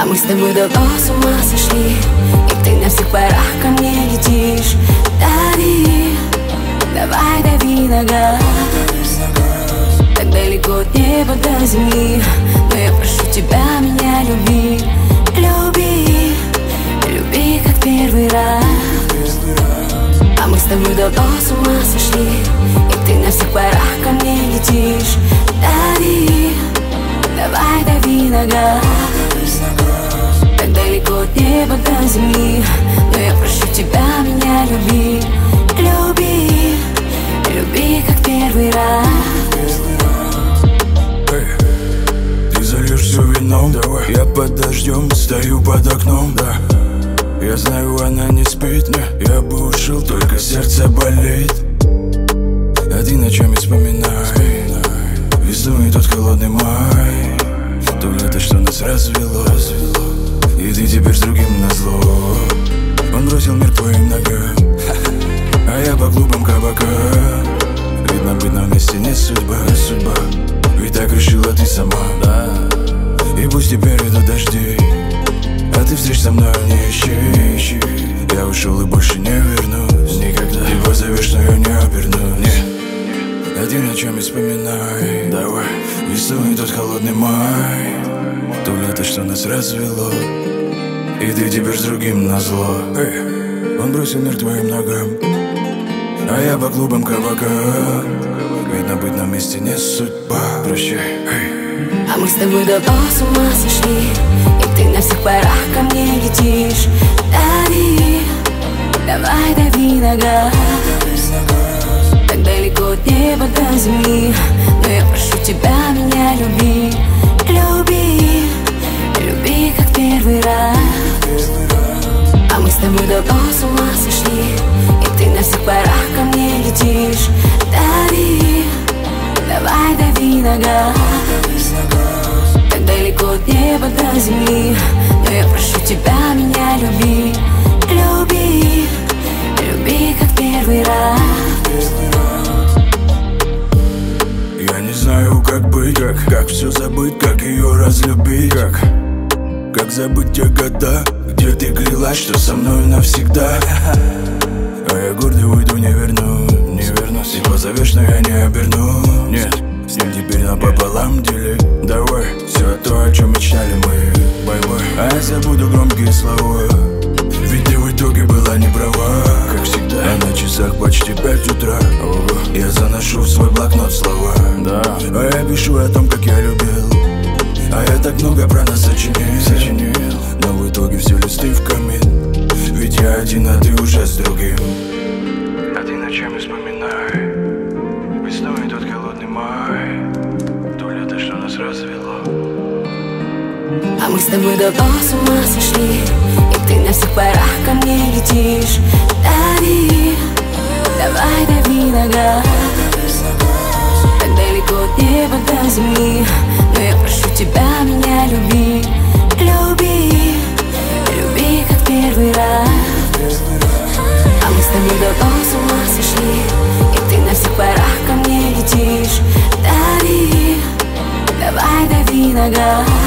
А мы с тобой давно с ума сошли, и ты на всех парах ко мне летишь. Дави, давай дави на газ. Так далеко от неба до земли, но я прошу тебя, меня люби. Люби, люби как первый раз. А мы с тобой давно с ума сошли, и ты на всех парах ко мне летишь. Дави, давай дави на газ. Так далеко от неба до земли, но я прошу тебя, меня люби. Люби, люби как первый раз. Ты зальешь все вином, давай. Я под дождем, стою под окном, да. Я знаю, она не спит, не. Я бы ушел, только сердце болит. А ты ночами вспоминай весну и тот холодный май. То лето, что нас развело, и ты теперь с другим назло. Он бросил мир к твоим ногам, а я по клубам кабакам. Видно, быть нам вместе не судьба, ведь так решила ты сама, да. И пусть теперь идут дожди, а ты встреч со мной не ищи. Я ушел и больше не вернусь никогда. Ты позовешь, но я не обернусь, нет. А ты ночами вспоминай, давай, весну и тот холодный май. То лето, что нас развело, и ты теперь с другим назло. Он бросил мир твоим ногам, а я по клубам кабакам. Видно, быть на месте не судьба, прощай. А мы с тобой давно с ума сошли, и ты на всех парах ко мне летишь. Дави, давай дави на газ. Так далеко от неба до земли, но я прошу тебя, меня люби. Люби, люби как первый раз. А мы с тобой давно с ума сошли, и ты на всех парах ко мне летишь. Дави, давай дави на газ. Так далеко от неба до земли, но я прошу тебя, меня люби. Люби, люби как первый раз. Я не знаю, как быть, как все забыть, как ее разлюбить, как забыть те года, где ты клялась, что со мной навсегда. А я гордый уйду, не вернусь. И позовешь, но я не оберну, нет. С ним теперь напополам дели. Давай, все то, о чем мечтали мы, бай-бай. А я забуду громкие слова, ведь ты в итоге была не права, как всегда. А на часах почти 5 утра. Я заношу в свой блокнот слова, да. А я пишу о том, как я любил. А я так много про нас сочинил. Но в итоге все листы в камин. Ведь я один, а ты уже с другим. А ты ночами вспоминай весну и тот холодный май. То лето, что нас развело. А мы с тобой давно с ума сошли, и ты на всех парах ко мне летишь. Дави, давай дави на газ. Так далеко от неба до земли, но я прошу тебя, меня люби. Люби, люби как первый раз. А мы с тобой давно с ума сошли, и ты на всех парах ко мне летишь. Дави, давай дави на газ.